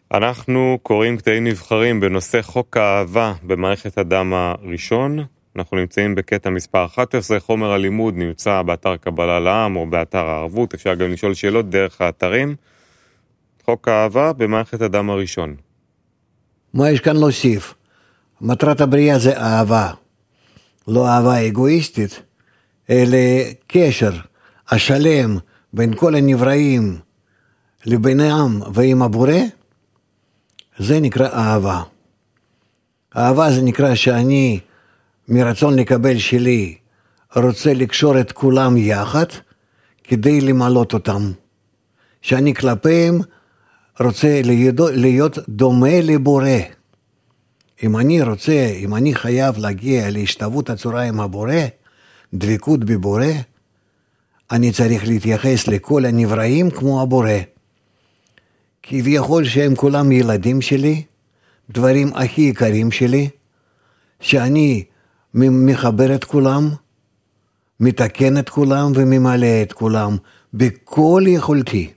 אנחנו קוראים קטעים נבחרים בנושא חוק האהבה במערכת הדם הראשון. אנחנו נמצאים בקטע מספר 11, חומר הלימוד נמצא באתר קבלה לעם או באתר הערבות, אפשר גם לשאול שאלות דרך האתרים. חוק האהבה במערכת הדם הראשון. מה יש כאן להוסיף? מטרת הבריאה זה אהבה, לא אהבה אגואיסטית, אלא קשר השלם בין כל הנבראים לבינם ועם הבורא, זה נקרא אהבה. אהבה זה נקרא שאני מרצון לקבל שלי רוצה לקשור את כולם יחד כדי למלות אותם. שאני כלפיהם רוצה להיות דומה לבורא. אם אני חייב להגיע להשתוות הצורה עם הבורא, דבקות בבורא, אני צריך להתייחס לכל הנבראים כמו הבורא. כביכול שהם כולם ילדים שלי, דברים הכי יקרים שלי, שאני מחבר את כולם, מתקן את כולם וממלא את כולם בכל יכולתי.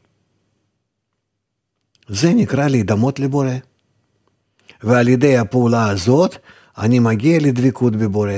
זה נקרא להידמות לבורא. ועל ידי הפעולה הזאת אני מגיע לדבקות בבורא.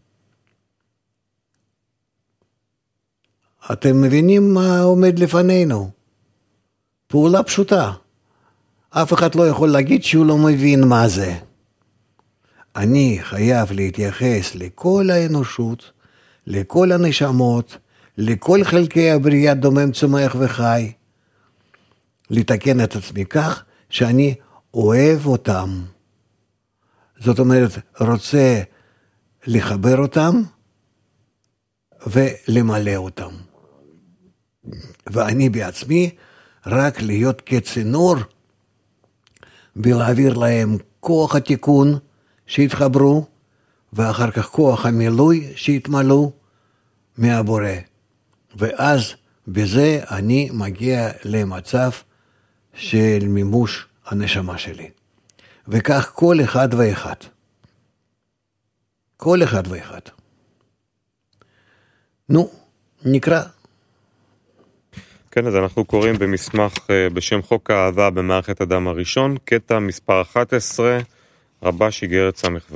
אתם מבינים מה עומד לפנינו? פעולה פשוטה. אף אחד לא יכול להגיד שהוא לא מבין מה זה. אני חייב להתייחס לכל האנושות, לכל הנשמות, לכל חלקי הבריאה דומם צומח וחי, לתקן את עצמי כך שאני אוהב אותם. זאת אומרת, רוצה לחבר אותם ולמלא אותם. ואני בעצמי רק להיות כצינור בלהעביר להם כוח התיקון שהתחברו, ואחר כך כוח המילוי שהתמלאו מהבורא. ואז בזה אני מגיע למצב של מימוש הנשמה שלי. וכך כל אחד ואחד. כל אחד ואחד. נו, נקרא. כן, אז אנחנו קוראים במסמך בשם חוק האהבה במערכת הדם הראשון, קטע מספר 11, רבש איגרת ס"ו.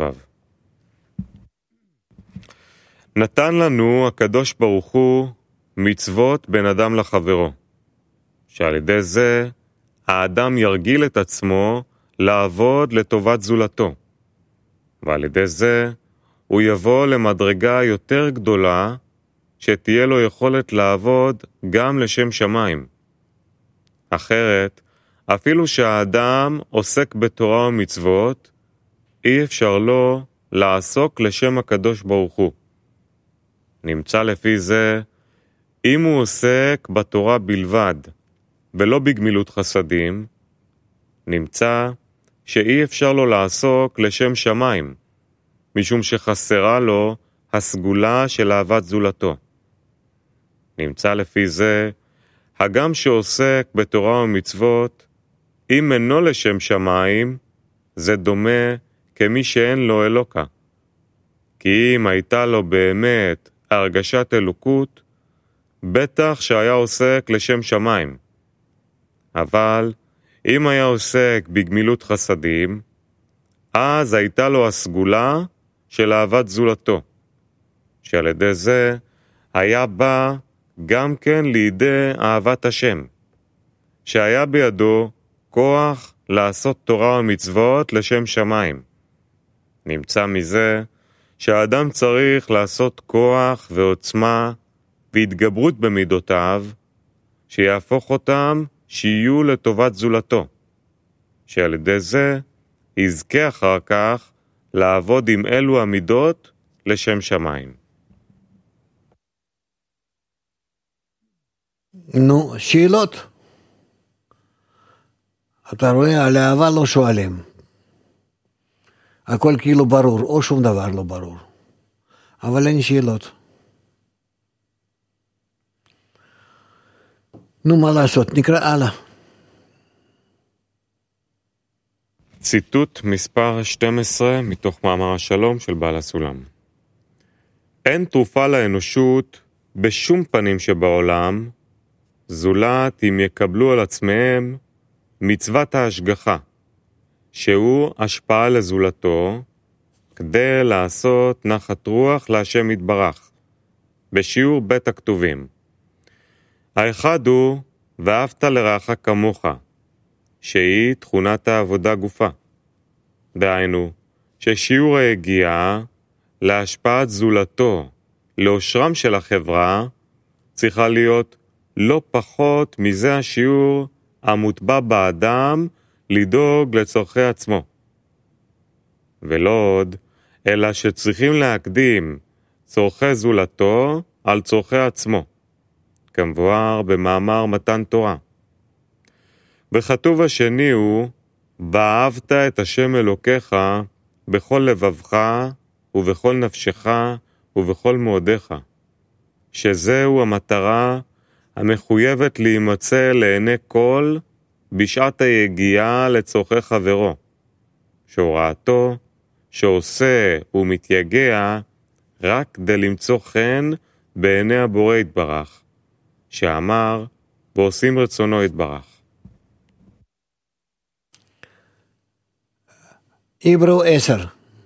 נתן לנו הקדוש ברוך הוא מצוות בין אדם לחברו, שעל ידי זה האדם ירגיל את עצמו לעבוד לטובת זולתו, ועל ידי זה הוא יבוא למדרגה יותר גדולה, שתהיה לו יכולת לעבוד גם לשם שמיים. אחרת, אפילו שהאדם עוסק בתורה ומצוות, אי אפשר לו לעסוק לשם הקדוש ברוך הוא. נמצא לפי זה, אם הוא עוסק בתורה בלבד, ולא בגמילות חסדים, נמצא שאי אפשר לו לעסוק לשם שמיים, משום שחסרה לו הסגולה של אהבת זולתו. נמצא לפי זה, הגם שעוסק בתורה ומצוות, אם אינו לשם שמיים, זה דומה כמי שאין לו אלוקה. כי אם הייתה לו באמת הרגשת אלוקות, בטח שהיה עוסק לשם שמיים. אבל אם היה עוסק בגמילות חסדים, אז הייתה לו הסגולה של אהבת זולתו, שעל ידי זה היה בא גם כן לידי אהבת השם, שהיה בידו כוח לעשות תורה ומצוות לשם שמיים. נמצא מזה שהאדם צריך לעשות כוח ועוצמה והתגברות במידותיו, שיהפוך אותם שיהיו לטובת זולתו, שעל ידי זה יזכה אחר כך לעבוד עם אלו המידות לשם שמיים. נו, שאלות. אתה רואה, על אהבה לא שואלים. הכל כאילו ברור, או שום דבר לא ברור. אבל אין שאלות. נו, מה לעשות? נקרא הלאה. ציטוט מספר 12 מתוך מאמר השלום של בעל הסולם. אין תרופה לאנושות בשום פנים שבעולם, זולת אם יקבלו על עצמם מצוות ההשגחה, שהוא השפעה לזולתו, כדי לעשות נחת רוח להשם יתברך, בשיעור בית הכתובים. האחד הוא, ואהבת לרעך כמוך, שהיא תכונת העבודה גופה. דהיינו, ששיעור ההגיעה להשפעת זולתו, לאושרם של החברה, צריכה להיות לא פחות מזה השיעור המוטבע באדם לדאוג לצורכי עצמו. ולא עוד, אלא שצריכים להקדים צורכי זולתו על צורכי עצמו, כמבואר במאמר מתן תורה. וכתוב השני הוא, ואהבת את השם אלוקיך בכל לבבך ובכל נפשך ובכל מאודיך, שזהו המטרה המחויבת להימצא לעיני כל בשעת היגיעה לצורכי חברו, שהוראתו שעושה ומתייגע רק כדי למצוא חן בעיני הבורא יתברך, שאמר ועושים רצונו יתברך. עברו 10.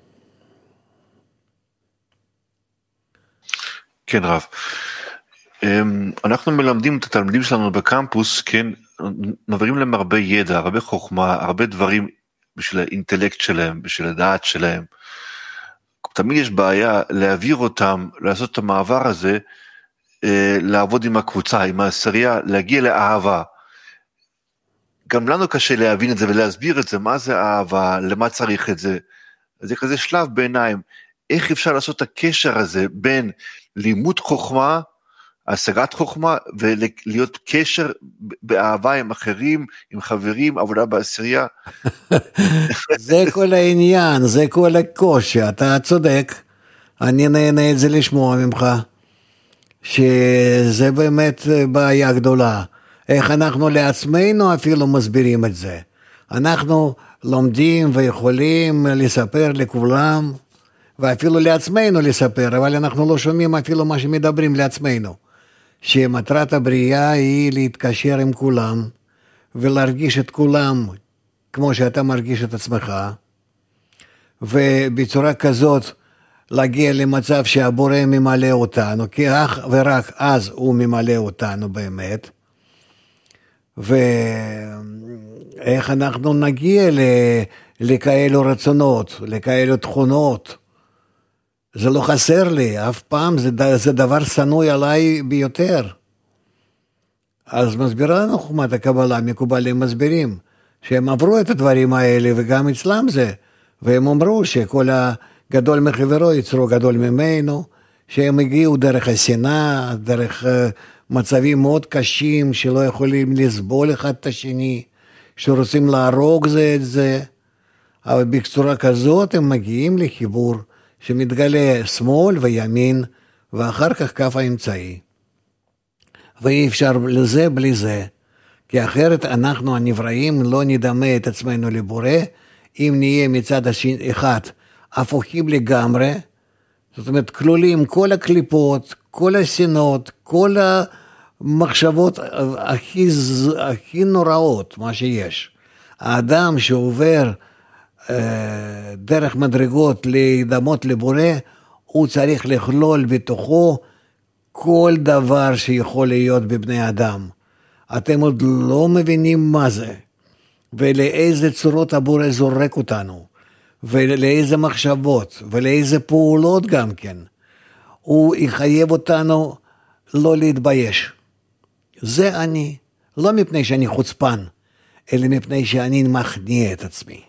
כן רב, אנחנו מלמדים את התלמידים שלנו בקמפוס, כן, מעבירים להם הרבה ידע, הרבה חוכמה, הרבה דברים בשביל האינטלקט שלהם, בשביל הדעת שלהם. תמיד יש בעיה להעביר אותם, לעשות את המעבר הזה, לעבוד עם הקבוצה, עם העשירייה, להגיע לאהבה. גם לנו קשה להבין את זה ולהסביר את זה, מה זה אהבה, למה צריך את זה. זה כזה שלב ביניים, איך אפשר לעשות את הקשר הזה בין לימוד חוכמה, השגת חוכמה, ולהיות קשר באהבה עם אחרים, עם חברים, עבודה בעשירייה. זה כל העניין, זה כל הקושי, אתה צודק, אני נהנה את זה לשמוע ממך, שזה באמת בעיה גדולה, איך אנחנו לעצמנו אפילו מסבירים את זה, אנחנו לומדים ויכולים לספר לכולם, ואפילו לעצמנו לספר, אבל אנחנו לא שומעים אפילו מה שמדברים לעצמנו, שמטרת הבריאה היא להתקשר עם כולם, ולהרגיש את כולם כמו שאתה מרגיש את עצמך, ובצורה כזאת להגיע למצב שהבורא ממלא אותנו, כי אך ורק אז הוא ממלא אותנו באמת, ואיך אנחנו נגיע לכאלו רצונות, לכאלו תכונות, זה לא חסר לי, אף פעם, זה דבר סנוי עליי ביותר. אז מסבירה לנו חוכמת הקבלה, מקובלים מסבירים, שהם עברו את הדברים האלה, וגם אצלם זה, והם אמרו שכל הגדול מחברו יצרו גדול ממנו, שהם הגיעו דרך השנאה, דרך מצבים מאוד קשים, שלא יכולים לסבול אחד את השני, שרוצים להרוג זה את זה, אבל בצורה כזאת הם מגיעים לחיבור, שמתגלה שמאל וימין, ואחר כך כף האמצעי. ואי אפשר לזה בלי זה, כי אחרת אנחנו הנבראים לא נדמה את עצמנו לבורא, אם נהיה מצד אחד הפוכים לגמרי, זאת אומרת כלולים כל הקליפות, כל השנאות, כל המחשבות הכי נוראות, מה שיש. האדם שעובר דרך מדרגות להידמות לבורא, הוא צריך לכלול בתוכו כל דבר שיכול להיות בבני אדם. אתם עוד לא מבינים מה זה, ולאיזה צורות הבורא זורק אותנו, ולאיזה מחשבות, ולאיזה פעולות גם כן. הוא יחייב אותנו לא להתבייש. זה אני, לא מפני שאני חוצפן, אלא מפני שאני מכניע את עצמי.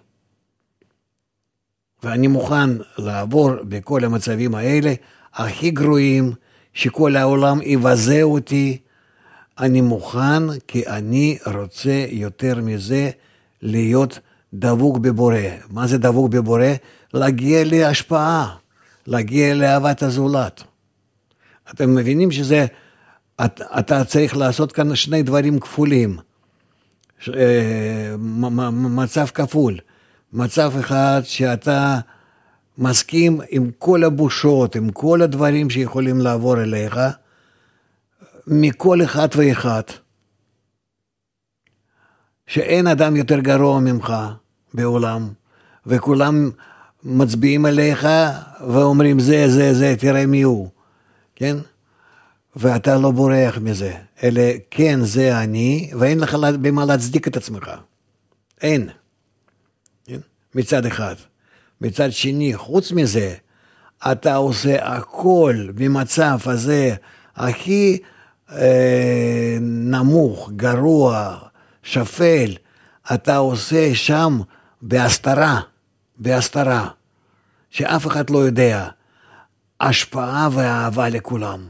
ואני מוכן לעבור בכל המצבים האלה, הכי גרועים, שכל העולם יבזה אותי, אני מוכן, כי אני רוצה יותר מזה, להיות דבוק בבורא. מה זה דבוק בבורא? להגיע להשפעה, להגיע לאהבת הזולת. אתם מבינים שזה, אתה צריך לעשות כאן שני דברים כפולים, מצב כפול. מצב אחד שאתה מסכים עם כל הבושות, עם כל הדברים שיכולים לעבור אליך, מכל אחד ואחד, שאין אדם יותר גרוע ממך, בעולם, וכולם מצביעים עליך ואומרים זה, תראה מי הוא, כן? ואתה לא בורח מזה, אלא כן זה אני, ואין לך במה להצדיק את עצמך, אין, כן? מצד אחד. מצד שני, חוץ מזה, אתה עושה הכל במצב הזה הכי נמוך, גרוע, שפל, אתה עושה שם בהסתרה, שאף אחד לא יודע, השפעה ואהבה לכולם.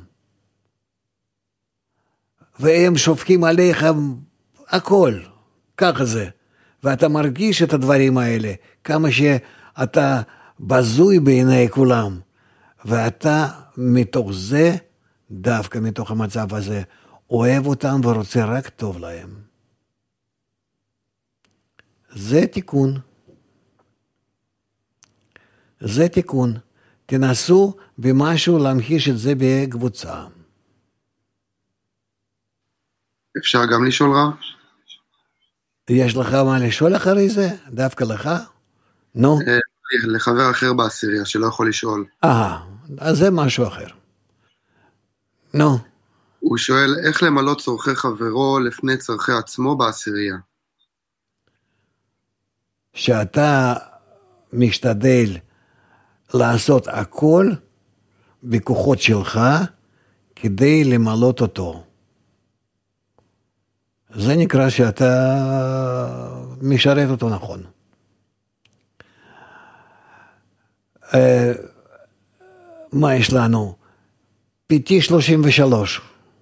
והם שופכים עליך הכל, ככה זה. ואתה מרגיש את הדברים האלה, כמה שאתה בזוי בעיני כולם. ואתה מתוך זה, דווקא מתוך המצב הזה, אוהב אותם ורוצה רק טוב להם. זה תיקון. זה תיקון. תנסו במשהו להמחיש את זה בקבוצה. אפשר גם לשאול רב? יש לך מה לשאול אחרי זה? דווקא לך? נו. לחבר אחר בעשירייה שלא יכול לשאול. אז זה משהו אחר. נו. הוא שואל איך למלא צורכי חברו לפני צורכי עצמו בעשירייה. שאתה משתדל לעשות הכל בכוחות שלך כדי למלא אותו. זה נקרא שאתה משרת אותו נכון. מה יש לנו? PT 33.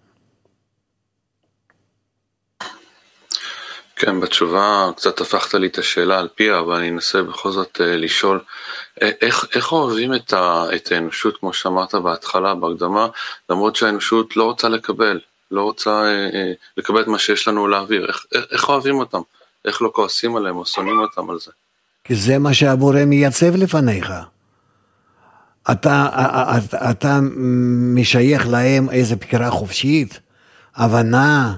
כן, בתשובה קצת הפכת לי את השאלה על פיה, אבל אני אנסה בכל זאת לשאול, איך אוהבים את האנושות, כמו שאמרת בהתחלה, בהקדמה, למרות שהאנושות לא רוצה לקבל, לא רוצה לקבל את מה שיש לנו להעביר, איך אוהבים אותם? איך לא כועסים עליהם או שונאים אותם על זה? כי זה מה שהבורא מייצב לפניך. אתה משייך להם איזו בחירה חופשית, הבנה,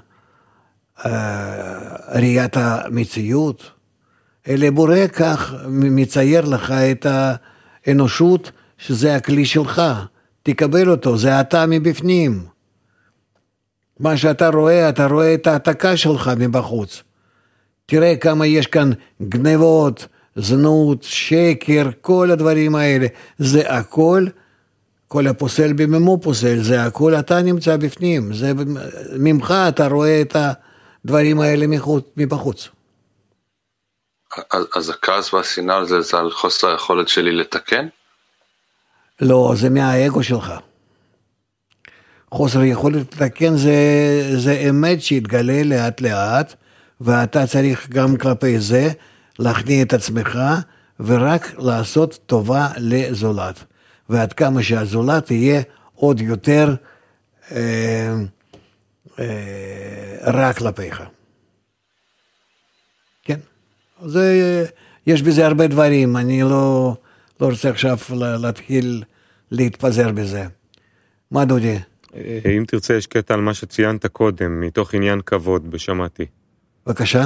ראיית המציאות, אלא בורא כך מצייר לך את האנושות, שזה הכלי שלך, תקבל אותו, זה אתה מבפנים. מה שאתה רואה, אתה רואה את העתקה שלך מבחוץ. תראה כמה יש כאן גנבות, זנות, שקר, כל הדברים האלה, זה הכל, כל הפוסל בממו פוסל, זה הכל אתה נמצא בפנים, זה ממך אתה רואה את הדברים האלה מבחוץ. אז הכעס והשנאה זה על חוסר היכולת שלי לתקן? לא, זה מהאגו שלך. חוסר יכולת לתקן זה אמת שהתגלה לאט לאט, ואתה צריך גם כלפי זה להכניע את עצמך, ורק לעשות טובה לזולת. ועד כמה שהזולת יהיה עוד יותר רע כלפיך. כן. יש בזה הרבה דברים, אני לא רוצה עכשיו להתחיל להתפזר בזה. מה דודי? אם תרצה, יש קטע על מה שציינת קודם, מתוך עניין כבוד בשמעתי. בבקשה.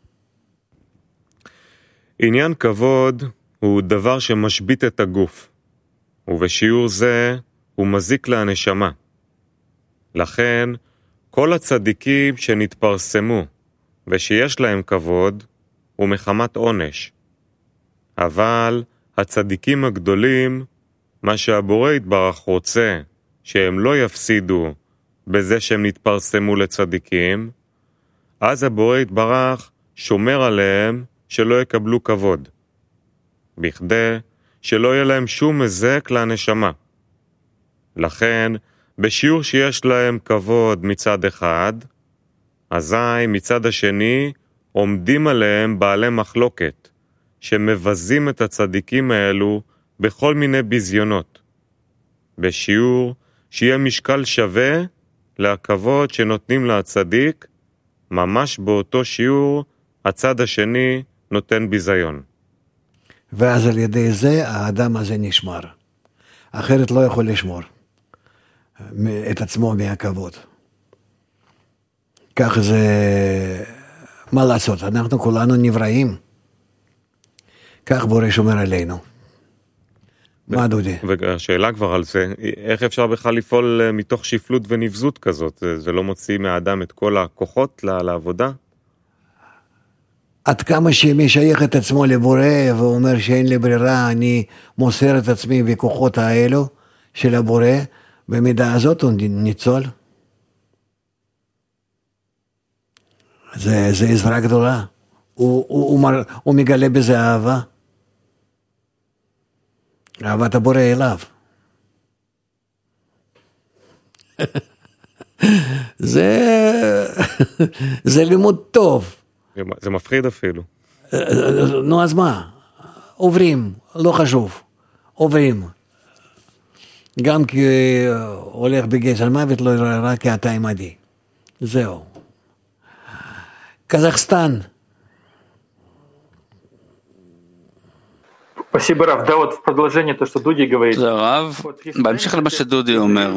עניין כבוד הוא דבר שמשבית את הגוף, ובשיעור זה הוא מזיק לנשמה. לכן, כל הצדיקים שנתפרסמו ושיש להם כבוד, הוא מחמת עונש. אבל הצדיקים הגדולים, מה שהבורא יתברך רוצה, שהם לא יפסידו בזה שהם נתפרסמו לצדיקים, אז הבורא יתברך שומר עליהם שלא יקבלו כבוד, בכדי שלא יהיה להם שום מזק לנשמה. לכן, בשיעור שיש להם כבוד מצד אחד, אזי מצד השני עומדים עליהם בעלי מחלוקת, שמבזים את הצדיקים האלו בכל מיני ביזיונות, בשיעור שיהיה משקל שווה להכבוד שנותנים לצדיק, ממש באותו שיעור הצד השני נותן ביזיון. ואז על ידי זה האדם הזה נשמר. אחרת לא יכול לשמור את עצמו מהכבוד. כך זה, מה לעשות, אנחנו כולנו נבראים. כך בורא שומר עלינו. מה דודי? והשאלה כבר על זה, איך אפשר בכלל לפעול מתוך שפלות ונבזות כזאת? זה לא מוציא מהאדם את כל הכוחות לעבודה? עד כמה שמשייך את עצמו לבורא ואומר שאין לי ברירה, אני מוסר את עצמי בכוחות האלו של הבורא, במידה הזאת הוא ניצול. זה עזרה גדולה. הוא מגלה בזה אהבה. אהבת הבורא אליו. זה לימוד טוב. זה מפחיד אפילו. נו אז מה? עוברים, לא חשוב. עוברים. גם כי הולך בגזר מוות, לא רק כי אתה עמדי. זהו. קזחסטן. Спасибо, Рав. Да, вот в продолжение то, что Дуди говорит. זה הרב, בהמשך למה שדודי אומר,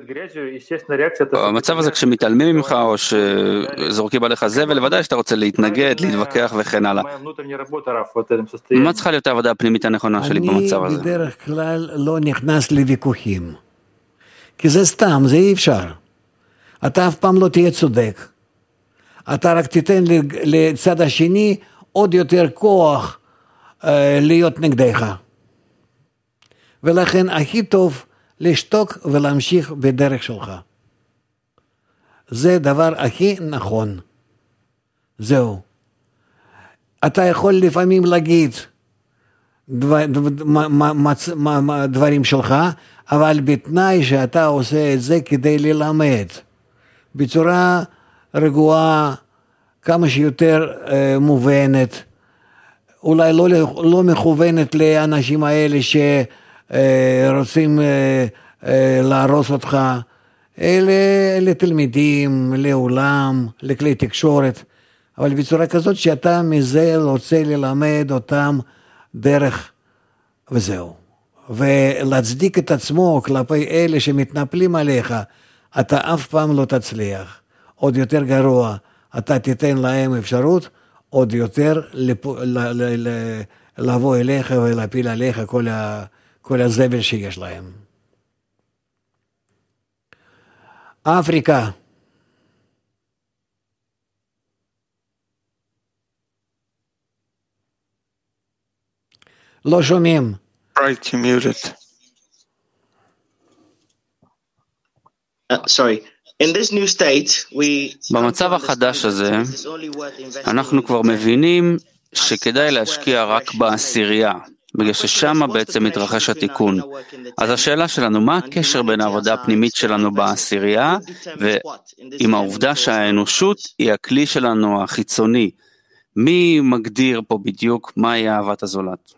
המצב הזה כשמתעלמים ממך או שזורקים עליך זבל, ודאי שאתה רוצה להתנגד, להתווכח וכן הלאה. מה צריכה להיות העבודה הפנימית הנכונה שלי במצב הזה? אני בדרך כלל לא נכנס לוויכוחים, כי זה סתם, זה אי אפשר. אתה אף פעם לא תהיה צודק. אתה רק תיתן לצד השני עוד יותר כוח להיות נגדך. ולכן הכי טוב לשתוק ולהמשיך בדרך שלך. זה דבר הכי נכון. זהו. אתה יכול לפעמים להגיד דברים שלך, אבל בתנאי שאתה עושה את זה כדי ללמד. בצורה רגועה, כמה שיותר מובנת, אולי לא מכוונת לאנשים האלה שרוצים להרוס אותך, אלה תלמידים, לעולם, לכלי תקשורת, אבל בצורה כזאת שאתה מזה רוצה ללמד אותם דרך וזהו. ולהצדיק את עצמו כלפי אלה שמתנפלים עליך, אתה אף פעם לא תצליח. עוד יותר גרוע, אתה תיתן להם אפשרות עוד יותר לבוא אליך ולהפיל עליך כל הזבל שיש להם. אפריקה. לא שומעים. Right, you muted. Sorry. In this new state, במצב החדש הזה, אנחנו כבר מבינים שכדאי להשקיע רק בעשירייה, בגלל ששם בעצם מתרחש התיקון. אז השאלה שלנו, מה הקשר בין העבודה הפנימית שלנו בעשירייה, ועם העובדה שהאנושות היא הכלי שלנו החיצוני? מי מגדיר פה בדיוק מהי אהבת הזולת?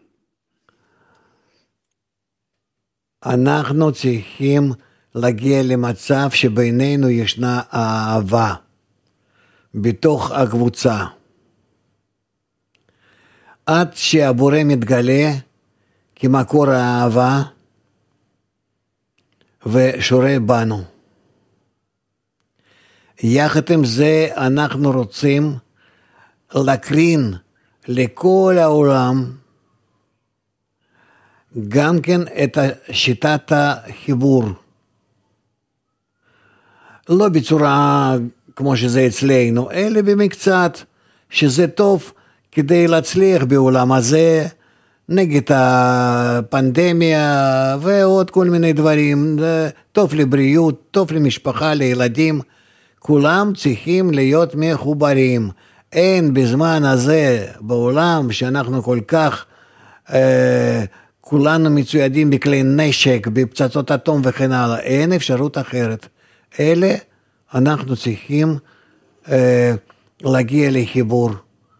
אנחנו צריכים להגיע למצב שבינינו ישנה אהבה בתוך הקבוצה. עד שהבורא מתגלה כמקור האהבה ושורה בנו. יחד עם זה אנחנו רוצים להקרין לכל העולם גם כן את שיטת החיבור. לא בצורה כמו שזה אצלנו, אלא במקצת שזה טוב כדי להצליח בעולם הזה, נגד הפנדמיה ועוד כל מיני דברים, טוב לבריאות, טוב למשפחה, לילדים, כולם צריכים להיות מחוברים. אין בזמן הזה בעולם שאנחנו כל כך, כולנו מצוידים בכלי נשק, בפצצות אטום וכן הלאה, אין אפשרות אחרת. אלה אנחנו צריכים להגיע לחיבור,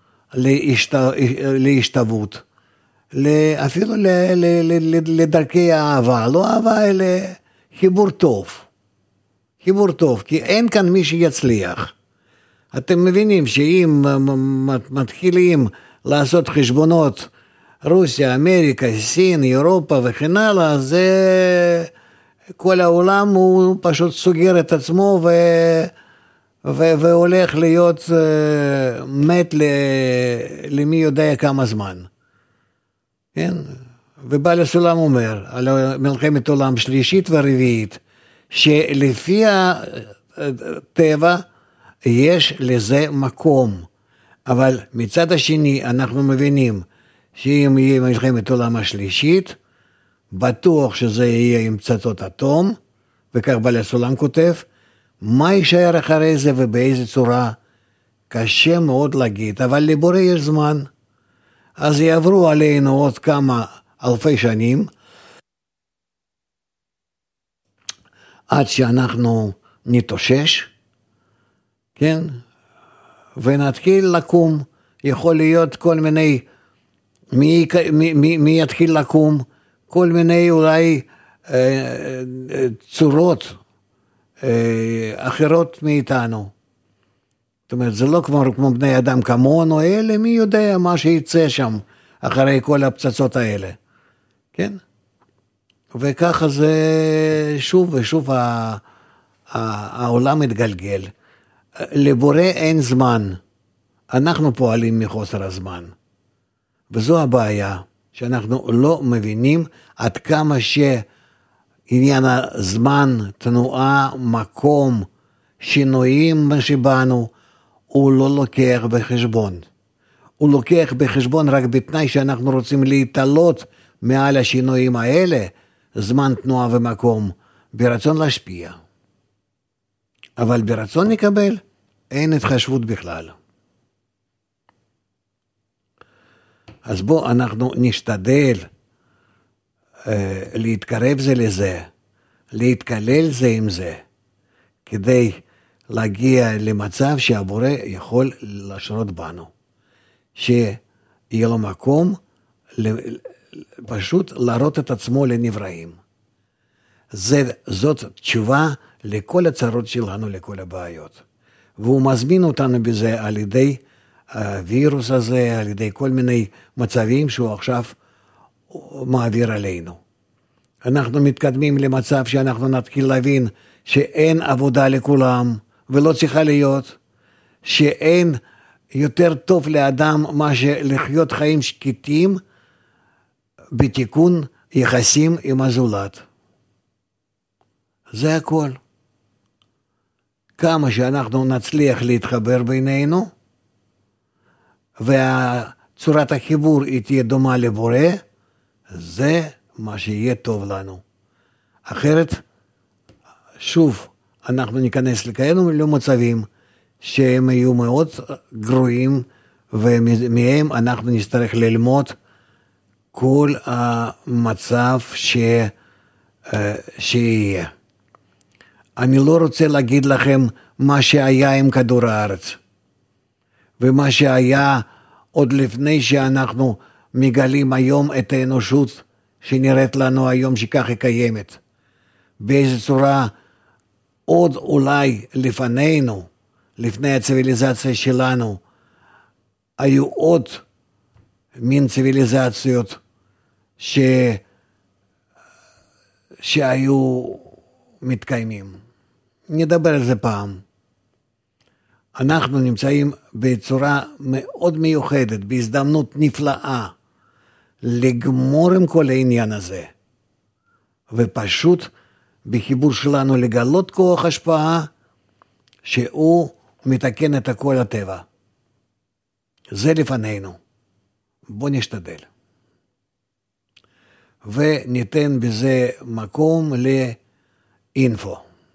להשתוות, אפילו לדרכי האהבה, לא אהבה אלא חיבור טוב, חיבור טוב, כי אין כאן מי שיצליח. אתם מבינים שאם מתחילים לעשות חשבונות, רוסיה, אמריקה, סין, אירופה וכן הלאה, זה כל העולם הוא פשוט סוגר את עצמו והולך להיות מת למי יודע כמה זמן. כן? ובעל הסולם אומר על מלחמת עולם שלישית ורביעית, שלפי הטבע יש לזה מקום, אבל מצד השני אנחנו מבינים שאם יהיה מלחמת עולם השלישית, בטוח שזה יהיה עם פצצות אטום, וכך בעל הסולם כותב, מה יישאר אחרי זה ובאיזה צורה, קשה מאוד להגיד, אבל לבורא יש זמן, אז יעברו עלינו עוד כמה אלפי שנים, עד שאנחנו נתאושש, כן? ונתחיל לקום, יכול להיות כל מיני, מי יתחיל לקום, כל מיני אולי צורות אחרות מאיתנו. זאת אומרת, זה לא כמו בני אדם כמונו, אלה מי יודע מה שיצא שם, אחרי כל הפצצות האלה. כן? וככה זה שוב ושוב העולם מתגלגל. לבורא אין זמן, אנחנו פועלים מחוסר הזמן. וזו הבעיה, שאנחנו לא מבינים עד כמה שעניין הזמן, תנועה, מקום, שינויים שבנו, הוא לא לוקח בחשבון. הוא לוקח בחשבון רק בתנאי שאנחנו רוצים להתעלות מעל השינויים האלה, זמן, תנועה ומקום, ברצון להשפיע. אבל ברצון לקבל, אין התחשבות בכלל. אז בוא אנחנו נשתדל להתקרב זה לזה, להתקלל זה עם זה, כדי להגיע למצב שהבורא יכול לשרות בנו, שיהיה לו מקום פשוט להראות את עצמו לנבראים. זאת תשובה לכל הצרות שלנו, לכל הבעיות. והוא מזמין אותנו בזה על ידי הווירוס הזה, על ידי כל מיני מצבים שהוא עכשיו מעביר עלינו. אנחנו מתקדמים למצב שאנחנו נתחיל להבין שאין עבודה לכולם, ולא צריכה להיות, שאין יותר טוב לאדם מה שלחיות חיים שקטים, בתיקון יחסים עם הזולת. זה הכל. כמה שאנחנו נצליח להתחבר בינינו, והצורת החיבור היא תהיה דומה לבורא, זה מה שיהיה טוב לנו. אחרת, שוב, אנחנו ניכנס לכאלו למצבים שהם יהיו מאוד גרועים, ומהם אנחנו נצטרך ללמוד כל המצב שיהיה. אני לא רוצה להגיד לכם מה שהיה עם כדור הארץ, ומה שהיה עוד לפני שאנחנו מגלים היום את האנושות שנראית לנו היום שכך היא קיימת. באיזו צורה עוד אולי לפנינו, לפני הציביליזציה שלנו, היו עוד מין ציביליזציות שהיו מתקיימים. נדבר על זה פעם. אנחנו נמצאים בצורה מאוד מיוחדת, בהזדמנות נפלאה, לגמור עם כל העניין הזה, ופשוט בחיבור שלנו לגלות כוח השפעה, שהוא מתקן את הכל הטבע. זה לפנינו. בוא נשתדל. וניתן בזה מקום לאינפו.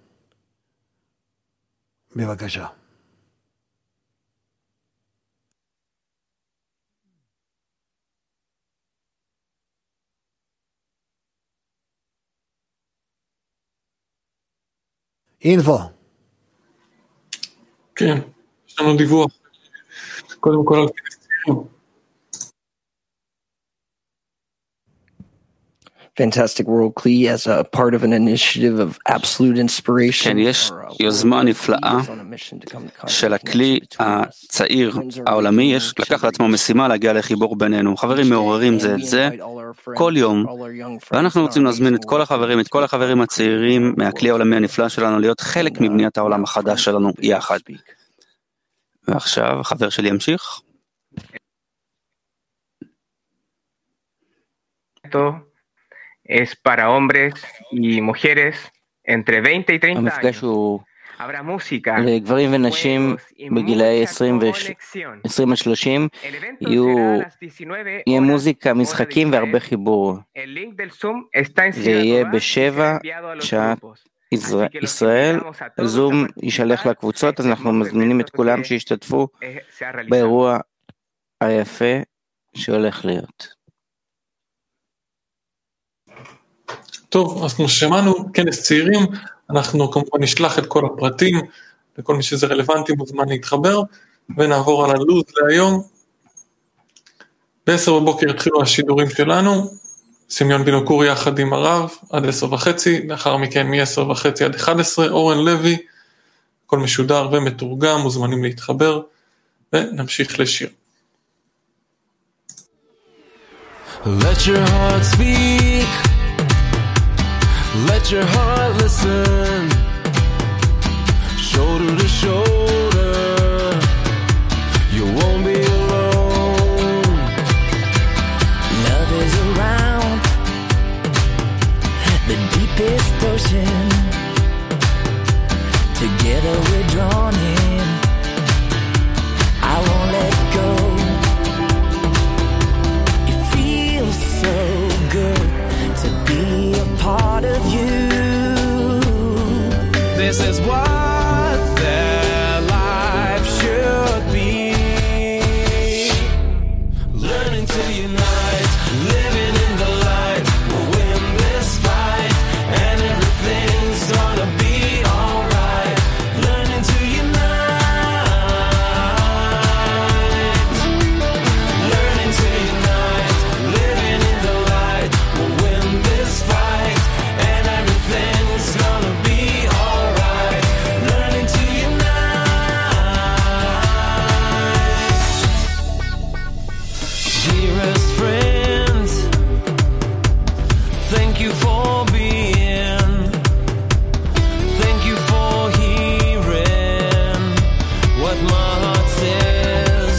בבקשה. אינפו. כן, יש לנו דיווח. קודם כל על פלסטינים. Fantastic World Kli as a part of an initiative of absolute inspiration. כן, יש יוזמה נפלאה של הכלי הצעיר העולמי, יש לקח לעצמו משימה להגיע לחיבור בינינו. חברים מעוררים זה את זה כל יום, ואנחנו רוצים להזמין את כל החברים, את כל החברים הצעירים מהכלי העולמי הנפלא שלנו להיות חלק מבניית העולם החדש שלנו יחד. ועכשיו החבר שלי ימשיך. es para hombres y mujeres entre 20 y 30 המפגש años. הוא Habrá música, לגברים ונשים בגילאי 20 עד 30, יהיה מוזיקה, משחקים והרבה חיבור. זה יהיה ב7 שעת ישראל, זום ישלח לקבוצות, אז אנחנו מזמינים את כולם שישתתפו באירוע היפה שהולך להיות. טוב, אז כמו ששמענו, כנס צעירים, אנחנו כמובן נשלח את כל הפרטים, לכל מי שזה רלוונטי מוזמן להתחבר, ונעבור על הלוז להיום. ב10 בבוקר התחילו השידורים שלנו, סמיון בינוקור יחד עם הרב, עד 10:30, לאחר מכן מ-10:30 עד 11, אורן לוי, כל משודר ומתורגם, מוזמנים להתחבר, ונמשיך לשיר. Let your heart speak, let your heart listen, shoulder to shoulder, you won't be alone. Love is around the deepest ocean, together we're drawn in, I won't let go. It feels so good to be a part of you. This is what their life should be. Learning to unite, living in the light, we'll win this fight, and everything's gonna be alright. Learning to unite, learning to unite, living in the light, we'll win this fight, and everything's gonna be alright. Learning to unite. Dearest friends, thank you for being, thank you for hearing what my heart says.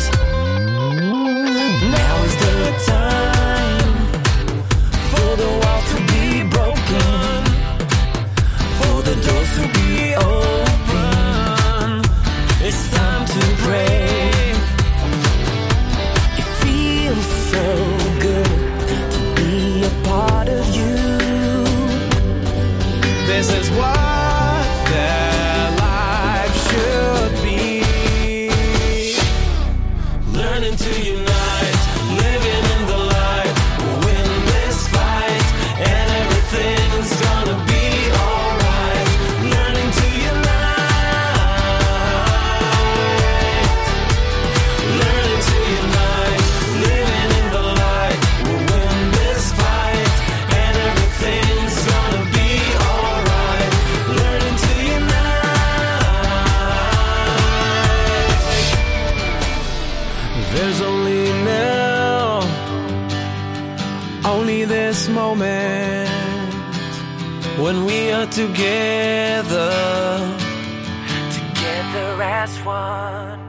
Now is the time for the walls to be broken, for the doors to be open. It's time to pray. It feels so good to be a part of you. This is what their life should be. Learning to unite, living in the light, we'll win this fight, and everything's gonna be alright. Learning to unite, learning to unite, living in the light, we'll win this fight, and everything's gonna be alright. Learning to unite. There's only now, only this moment, when we are together Together as one.